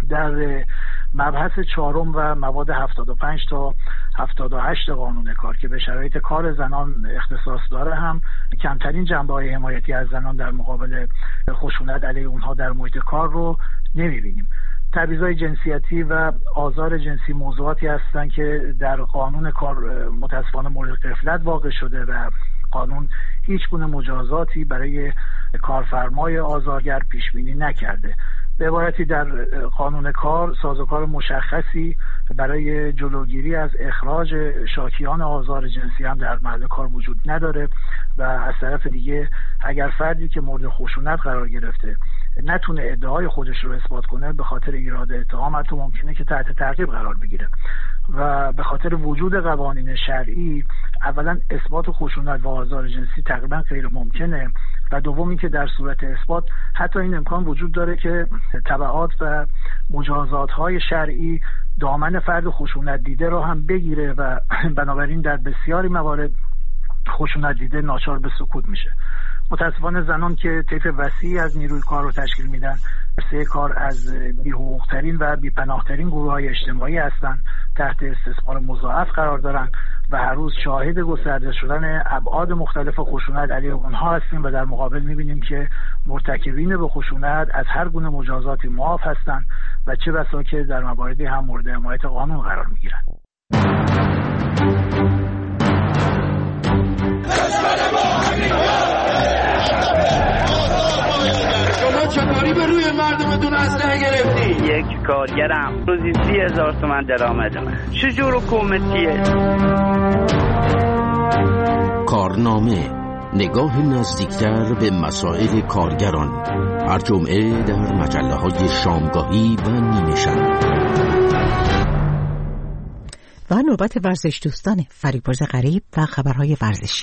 I: در مبحث چهارم و مواد هفتاد و پنج تا هفتاد و هشت قانون کار که به شرایط کار زنان اختصاص داره هم کمترین جنبه‌های حمایتی از زنان در مقابل خشونت علیه اونها در محیط کار رو نمی‌بینیم. تبعیض‌های جنسیتی و آزار جنسی موضوعاتی هستند که در قانون کار متأسفانه مورد غفلت واقع شده و قانون هیچ گونه مجازاتی برای کارفرمای آزارگر پیش بینی نکرده. به عبارتی در قانون کار سازوکار مشخصی برای جلوگیری از اخراج شاکیان آزار جنسی هم در محل کار وجود نداره و از طرف دیگه اگر فردی که مورد خشونت قرار گرفته نتونه ادعای خودش رو اثبات کنه به خاطر ایراد اتهام حتی ممکنه که تحت تعقیب قرار بگیره و به خاطر وجود قوانین شرعی اولا اثبات خشونت و آزار جنسی تقریبا غیر ممکنه و دومی که در صورت اثبات حتی این امکان وجود داره که تبعات و مجازات‌های شرعی دامن فرد خشونت دیده رو هم بگیره و بنابراین در بسیاری موارد خشونت دیده ناچار به سکوت میشه. متاسفانه زنان که طیف وسیعی از نیروی کار رو تشکیل میدن سه کار از بی‌حقوق‌ترین و بی‌پناه‌ترین گروه‌های اجتماعی هستند، تحت استثمار مضاعف قرار دارن و هر روز شاهد گسترده شدن ابعاد مختلف خشونت علیه اونها هستیم و در مقابل میبینیم که مرتکبین به خشونت از هر گونه مجازاتی معاف هستند و چه بسا که در مواردی هم مورد حمایت قانون قرار میگیرن.
J: شما چطوری به روی مردمتون اسلحه گرفتی؟
K: یک کارگرم روزی سی هزار تومن درآمدمه. چجور حکومتیه؟
L: کارنامه، نگاه نزدیکتر به مسائل کارگران، هر جمعه در مجله‌های شامگاهی و نیمه شب.
A: و نوبت ورزش دوستان فریبرز غریب و خبرهای ورزشی.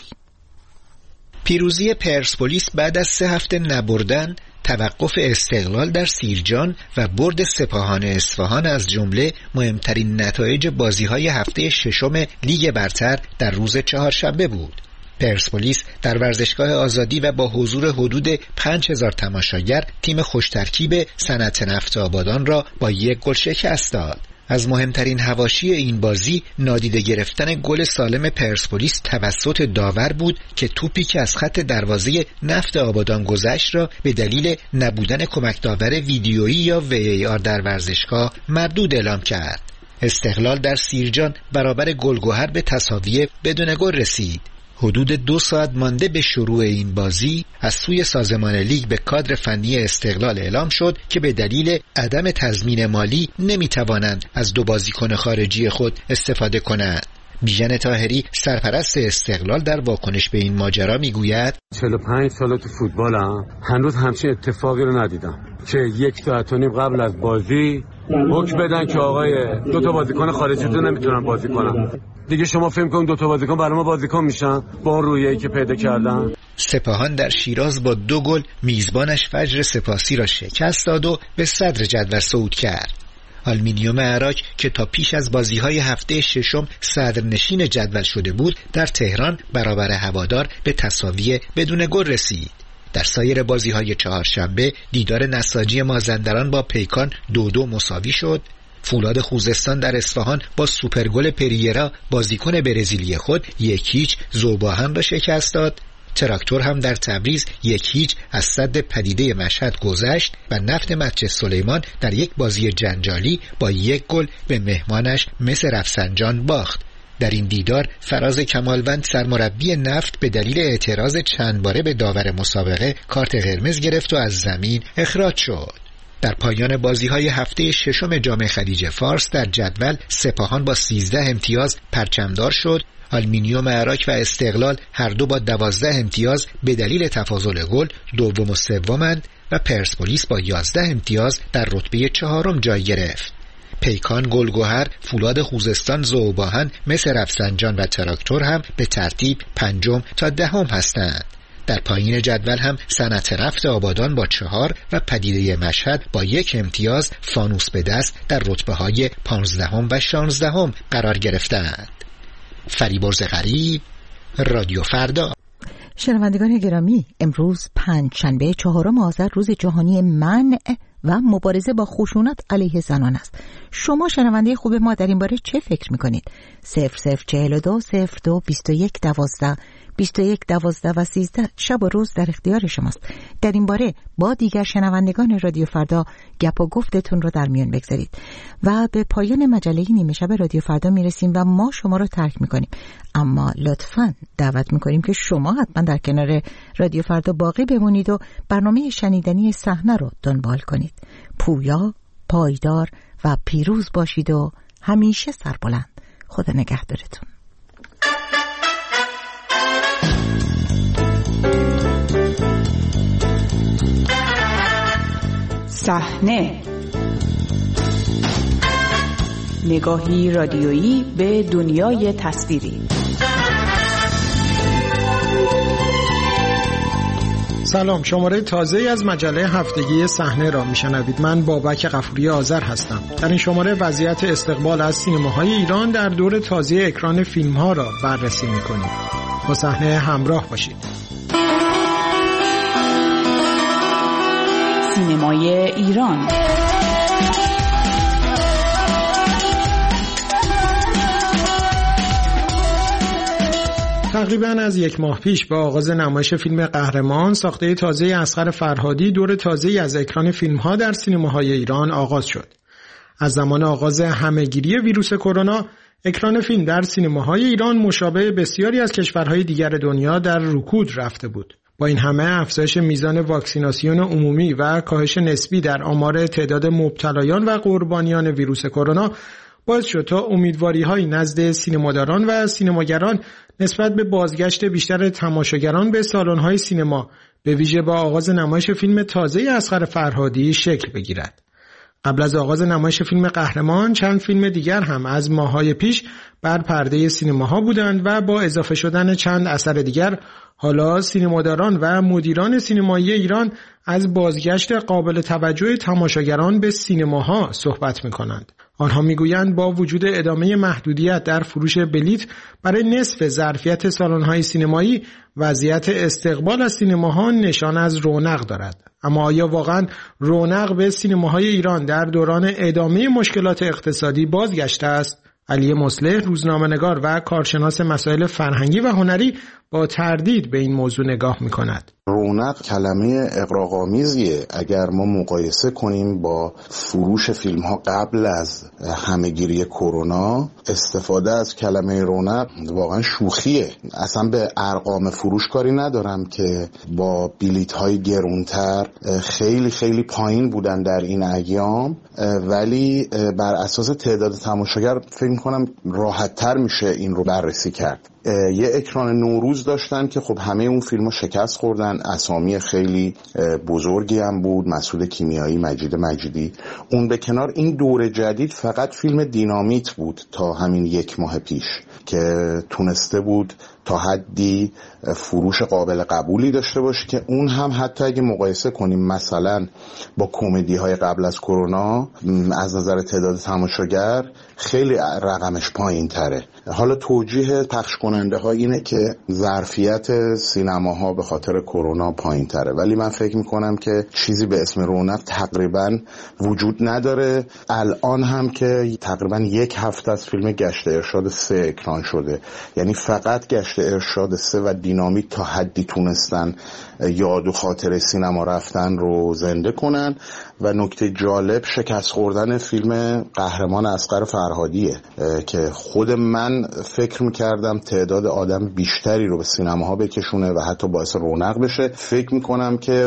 H: پیروزی پرسپولیس بعد از سه هفته نبردن، توقف استقلال در سیرجان و برد سپاهان اصفهان از جمله مهمترین نتایج بازی‌های هفته ششم لیگ برتر در روز چهارشنبه بود. پرسپولیس در ورزشگاه آزادی و با حضور حدود پنج هزار تماشاگر تیم خوشترکیب صنعت نفت آبادان را با یک گل شکست داد. از مهمترین حواشی این بازی نادیده گرفتن گل سالم پرسپولیس توسط داور بود که توپی که از خط دروازه نفت آبادان گذشت را به دلیل نبودن کمک داور ویدیویی یا وی ای آر در ورزشگاه مردود اعلام کرد. استقلال در سیرجان برابر گلگهر به تساوی بدون گل رسید. حدود دو ساعت مانده به شروع این بازی از سوی سازمان لیگ به کادر فنی استقلال اعلام شد که به دلیل عدم تضمین مالی نمیتوانند از دو بازیکن خارجی خود استفاده کنند. بیژن طاهری سرپرست استقلال در واکنش به این ماجرا میگوید
M: چهل و پنج سال تو فوتبالم هنوز همچین اتفاقی رو ندیدم که یک ساعت و نیم قبل از بازی حکم بدن که آقای دو تا بازیکن خارجی تو نمیتونن بازی کنن. دیگه شما فهم کن دو تا بازیکن برای ما بازیکن میشن با رویه‌ای که پیدا کردن.
H: سپاهان در شیراز با دو گل میزبانش فجر سپاسی را شکست داد و به صدر جدول صعود کرد. آلومینیوم عراق که تا پیش از بازی‌های هفته ششم صدرنشین جدول شده بود در تهران برابر هوادار به تساوی بدون گل رسید. در سایر بازی‌های چهارشنبه دیدار نساجی مازندران با پیکان دو دو مساوی شد. فولاد خوزستان در اصفهان با سوپرگل پریرا بازیکن برزیلی خود یک هیچ ذوباهن را شکست داد. تراکتور هم در تبریز یک هیچ از سد پدیده مشهد گذشت و نفت مسجد سلیمان در یک بازی جنجالی با یک گل به مهمانش مس رفسنجان باخت. در این دیدار فراز کمالوند سرمربی نفت به دلیل اعتراض چند باره به داور مسابقه کارت قرمز گرفت و از زمین اخراج شد. در پایان بازی‌های هفته ششم جام خلیج فارس در جدول سپاهان با سیزده امتیاز پرچمدار شد. آلومینیوم عراق و استقلال هر دو با دوازده امتیاز به دلیل تفاضل گل دوم و سومند و پرسپولیس با یازده امتیاز در رتبه چهارم جای گرفت. پیکان، گلگهر، فولاد خوزستان، ذوباهن، مس رفسنجان و تراکتور هم به ترتیب پنجم تا دهم هستند. در پایین جدول هم صنعت نفت آبادان با چهار و پدیده مشهد با یک امتیاز فانوس به دست در رتبه‌های پانزدهم و شانزدهم قرار گرفتند. فریبرز غریب، رادیو فردا.
A: شنوندگان گرامی، امروز پنج شنبه چهارم آذر روز جهانی منع و مبارزه با خشونت علیه زنان است. شما شنونده خوب ما در این باره چه فکر می‌کنید؟ صفر صفر چهل و دو صفر دو بیست و یک دوازده بیست و یک دوازده و سیزده شب و روز در اختیار شماست. در این باره با دیگر شنوندگان رادیو فردا گپ و گفتتون رو در میان بگذارید. و به پایان مجله نیمه شب رادیو فردا میرسیم و ما شما رو ترک میکنیم، اما لطفاً دعوت میکنیم که شما حتما در کنار رادیو فردا باقی بمونید و برنامه شنیدنی صحنه رو دنبال کنید. پویا، پایدار و پیروز باشید و همیشه سربلند. خدا نگهدارتون.
N: صحنه، نگاهی رادیویی به دنیای تصویری.
O: سلام، شماره تازه از مجله هفتگی صحنه را میشنوید. من بابک غفوری آذر هستم. در این شماره وضعیت استقبال از سینماهای ایران در دور تازه اکران فیلم‌ها را بررسی می‌کنیم. با صحنه همراه باشید.
N: سینمای ایران.
O: تقریباً از یک ماه پیش با آغاز نمایش فیلم قهرمان ساخته تازه اصغر فرهادی دور تازه‌ای از اکران فیلم‌ها در سینماهای ایران آغاز شد. از زمان آغاز همه‌گیری ویروس کرونا، اکران فیلم در سینماهای ایران مشابه بسیاری از کشورهای دیگر دنیا در رکود رفته بود. با این همه افزایش میزان واکسیناسیون عمومی و کاهش نسبی در آمار تعداد مبتلایان و قربانیان ویروس کرونا باعث شد تا امیدواری‌های نزد سینماداران و سینماگران نسبت به بازگشت بیشتر تماشاگران به سالن‌های سینما، به ویژه با آغاز نمایش فیلم تازه اصغر فرهادی شکل بگیرد. قبل از آغاز نمایش فیلم قهرمان، چند فیلم دیگر هم از ماه‌های پیش بر پرده سینماها بودند و با اضافه شدن چند اثر دیگر، حالا سینماداران و مدیران سینمایی ایران از بازگشت قابل توجه تماشاگران به سینماها صحبت می‌کنند. آنها میگویند با وجود ادامه محدودیت در فروش بلیت برای نصف ظرفیت سالن‌های سینمایی، وضعیت استقبال از سینماها نشان از رونق دارد. اما آیا واقعاً رونق به سینماهای ایران در دوران ادامه مشکلات اقتصادی بازگشته است؟ علی مصلح، روزنامه‌نگار و کارشناس مسائل فرهنگی و هنری، با تردید به این موضوع نگاه می‌کند.
P: رونق کلمه اغراق‌آمیزیه اگر ما مقایسه کنیم با فروش فیلم‌ها قبل از همه‌گیری کرونا. استفاده از کلمه رونق واقعا شوخیه. اصلا به ارقام فروش کاری ندارم که با بلیط‌های گرونتر خیلی خیلی پایین بودن در این ایام، ولی بر اساس تعداد تماشاگر فکر می‌کنم راحت‌تر میشه این رو بررسی کرد. یه اکران نوروز داشتن که خب همه اون فیلم‌ها شکست خوردن، اسامی خیلی بزرگی هم بود، مسعود کیمیایی، مجید مجیدی. اون به کنار، این دور جدید فقط فیلم دینامیت بود تا همین یک ماه پیش که تونسته بود تا حدی فروش قابل قبولی داشته باشه، که اون هم حتی اگه مقایسه کنیم مثلا با کمدی های قبل از کرونا از نظر تعداد تماشاگر خیلی رقمش پایین تره. حالا توجیه پخش کننده ها اینه که ظرفیت سینماها به خاطر کرونا پایین تره، ولی من فکر میکنم که چیزی به اسم رونق تقریبا وجود نداره. الان هم که تقریبا یک هفته از فیلم گشت ارشاد سه اکران شده، یعنی فقط گشت ارشاد سه و دینامیت تا حدی تونستن یاد و خاطر سینما رفتن رو زنده کنن. و نکته جالب شکست خوردن فیلم قهرمان اصغر فرهادیه که خود من فکر میکردم تعداد آدم بیشتری رو به سینماها بکشونه و حتی باعث رونق بشه. فکر میکنم که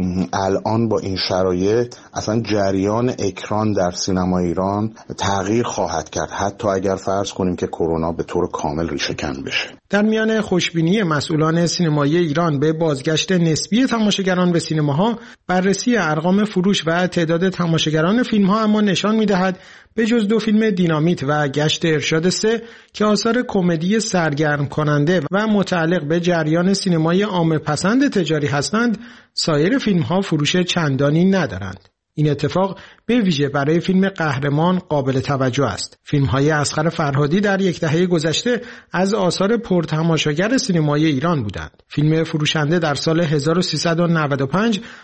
P: الان با این شرایط اصلا جریان اکران در سینما ایران تغییر خواهد کرد، حتی اگر فرض کنیم که کرونا به طور کامل ریشه‌کن بشه.
O: در میان خوشبینی مسئولان سینمایی ایران به بازگشت نسبی تماشاگران به سینماها، بررسی ارقام فروش و تعداد تماشاگران فیلم‌ها اما نشان می‌دهد به جز دو فیلم دینامیت و گشت ارشاد سه که آثار کمدی سرگرم کننده و متعلق به جریان سینمای عامه پسند تجاری هستند، سایر فیلم‌ها فروش چندانی ندارند. این اتفاق به ویژه برای فیلم قهرمان قابل توجه است. فیلم‌های اصغر فرهادی در یک دهه گذشته از آثار پرتماشاگر سینمای ایران بودند. فیلم فروشنده در سال هزار و سیصد و نود و پنج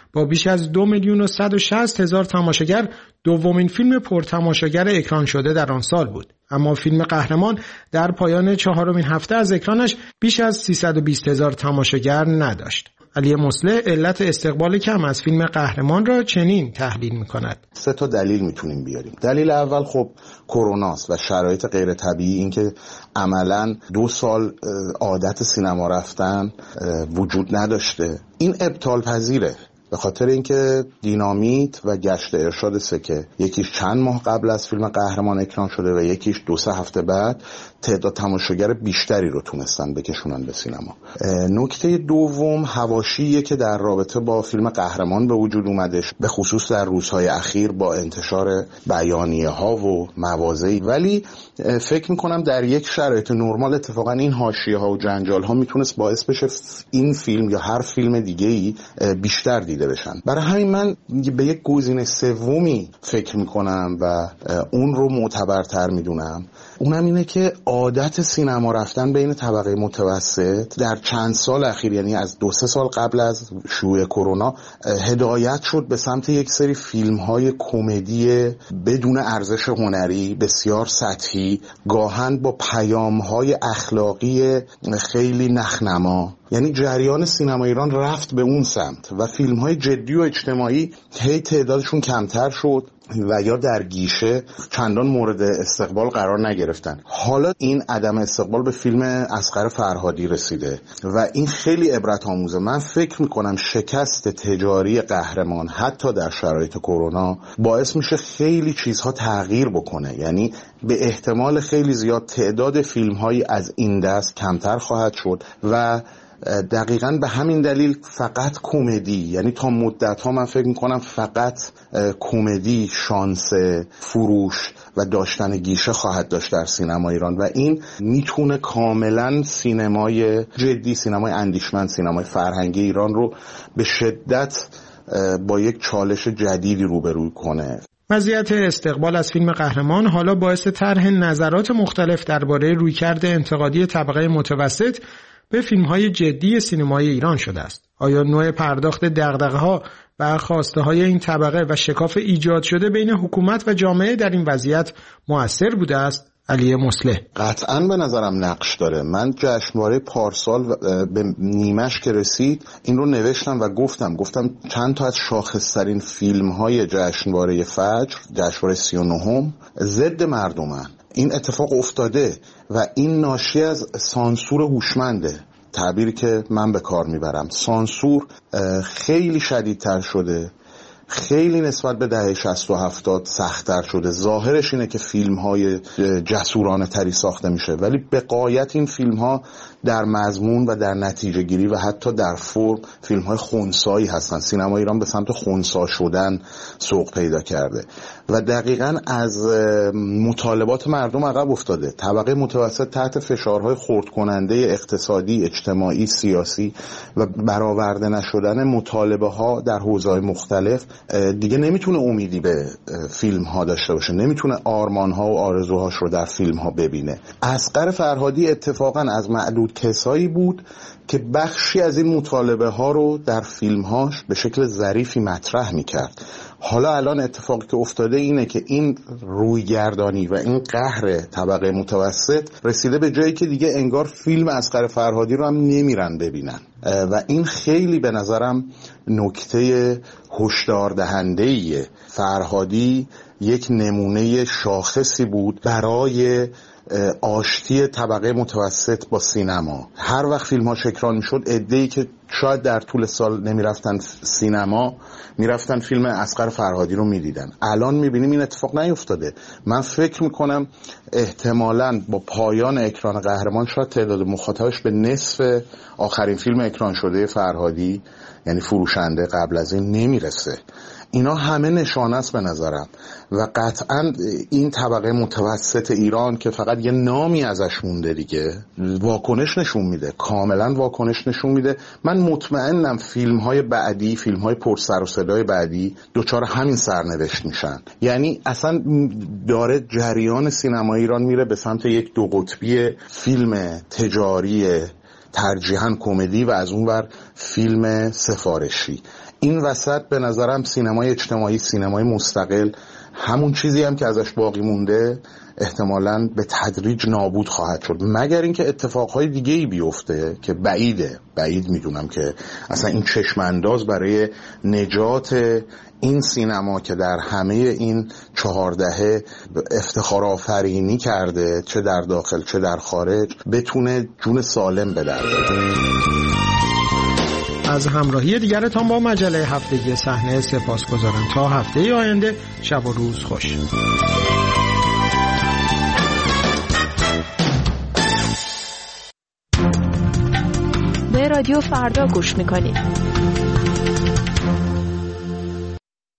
O: با بیش از دو میلیون و صد و شصت هزار تماشاگر دومین فیلم پرتماشاگر اکران شده در آن سال بود. اما فیلم قهرمان در پایان چهارمین هفته از اکرانش بیش از سیصد و بیست هزار تماشاگر نداشت. علی مصلح علت استقبال کم از فیلم قهرمان را چنین تحلیل می‌کند.
P: سه تا دلیل میتونیم بیاریم. دلیل اول خب کروناست و شرایط غیر طبیعی، این که عملاً دو سال عادت سینما رفتن وجود نداشته. این ابطال پذیره، به خاطر اینکه دینامیت و گشت ارشاد سکه یکیش چند ماه قبل از فیلم قهرمان اکران شده و یکیش دو سه هفته بعد تعداد تماشاگر بیشتری رو تونستن بکشونن به سینما. نکته دوم حواشیه که در رابطه با فیلم قهرمان به وجود اومدش، به خصوص در روزهای اخیر با انتشار بیانیه ها و مواضعی. ولی فکر میکنم در یک شرایط نرمال اتفاقا این حاشیه ها و جنجال ها میتونست باعث بشه این فیلم یا هر فیلم دیگه ای بیشتر دیده بشن. برای همین من به یک گزینه سومی فکر میکنم و اون رو معتبرتر میدونم. اونم اینه که عادت سینما رفتن بین طبقه متوسط در چند سال اخیر، یعنی از دو سه سال قبل از شیوع کرونا، هدایت شد به سمت یک سری فیلم‌های کمدی بدون ارزش هنری، بسیار سطحی، گاهن با پیام‌های اخلاقی خیلی نخنما. یعنی جریان سینما ایران رفت به اون سمت و فیلم‌های جدی و اجتماعی هی تعدادشون کمتر شد و یا در گیشه چندان مورد استقبال قرار نگرفتن. حالا این عدم استقبال به فیلم اصغر فرهادی رسیده و این خیلی عبرت آموزه. من فکر میکنم شکست تجاری قهرمان حتی در شرایط کرونا باعث میشه خیلی چیزها تغییر بکنه. یعنی به احتمال خیلی زیاد تعداد فیلم‌هایی از این دست کمتر خواهد شد و دقیقاً به همین دلیل فقط کمدی، یعنی تا مدت ها من فکر میکنم فقط کمدی شانس فروش و داشتن گیشه خواهد داشت در سینما ایران و این میتونه کاملا سینمای جدی، سینمای اندیشمند، سینمای فرهنگی ایران رو به شدت با یک چالش جدیدی روبرو کنه.
O: وضعیت استقبال از فیلم قهرمان حالا باعث طرح نظرات مختلف درباره رویکرد انتقادی طبقه متوسط به فیلم‌های جدی سینمای ایران شده است. آیا نوع پرداخت دغدغه‌ها و خواسته‌های این طبقه و شکاف ایجاد شده بین حکومت و جامعه در این وضعیت مؤثر بوده است؟ علی مصلح:
P: قطعاً به نظرم نقش داره. من جشنواره پارسال به نیمش که رسید این رو نوشتم و گفتم گفتم چند تا از شاخص‌ترین فیلم‌های جشنواره فجر، جشنواره سی و نهم، ضد مردمن. این اتفاق افتاده و این ناشی از سانسور هوشمنده، تعبیری که من به کار میبرم. سانسور خیلی شدیدتر شده، خیلی نسبت به دهه شصت و هفتاد سخت‌تر شده. ظاهرش اینه که فیلم‌های جسورانه تری ساخته میشه ولی به غایت این فیلم‌ها در مضمون و در نتیجه گیری و حتی در فرم فیلم‌های خنثایی هستن. سینما ایران به سمت خنثی شدن سوق پیدا کرده و دقیقاً از مطالبات مردم عقب افتاده. طبقه متوسط تحت فشارهای خرد کننده اقتصادی، اجتماعی، سیاسی و برآورده نشدن مطالبه ها در حوزه‌های مختلف دیگه نمیتونه امیدی به فیلم ها داشته باشه، نمیتونه آرمان ها و آرزوهاش رو در فیلم ها ببینه. اصغر فرهادی اتفاقا از معدود کسایی بود که بخشی از این مطالبه ها رو در فیلم هاش به شکل ظریفی مطرح میکرد. حالا الان اتفاقی که افتاده اینه که این رویگردانی و این قهر طبقه متوسط رسیده به جایی که دیگه انگار فیلم اصغر فرهادی رو هم نمیرن ببینن و این خیلی به نظرم نکته هشدار دهنده‌ایه. فرهادی یک نمونه شاخصی بود برای آشتی طبقه متوسط با سینما. هر وقت فیلم‌هاش اکران می‌شد عده‌ای که شاید در طول سال نمیرفتن سینما میرفتن فیلم اصغر فرهادی رو میدیدن. الان میبینیم این اتفاق نیفتاده. من فکر میکنم احتمالاً با پایان اکران قهرمان شاید تعداد مخاطبش به نصف آخرین فیلم اکران شده فرهادی، یعنی فروشنده، قبل از این نمیرسه. اینا همه نشانه است به نظرم و قطعاً این طبقه متوسط ایران که فقط یه نامی ازش مونده دیگه واکنش نشون میده، کاملاً واکنش نشون میده. من مطمئنم فیلم‌های بعدی، فیلم‌های پر سر و صدای بعدی دوچار همین سرنوشت میشن. یعنی اصلا داره جریان سینما ایران میره به سمت یک دو قطبی فیلم تجاری ترجیحاً کمدی و از اون ور فیلم سفارشی. این وسط به نظرم سینمای اجتماعی، سینمای مستقل، همون چیزی هم که ازش باقی مونده احتمالاً به تدریج نابود خواهد شد، مگر اینکه اتفاقهای دیگه‌ای بیفته که بعیده بعید میدونم که اصلا این چشم انداز برای نجات این سینما که در همه این چهار دهه افتخار آفرینی کرده، چه در داخل چه در خارج، بتونه جون سالم به در بیاره.
O: از همراهی دیگرتان با مجله هفتگی صحنه سپاسگزارم. تا هفته آینده، شب و روز خوش.
Q: به رادیو فردا گوش میکنید.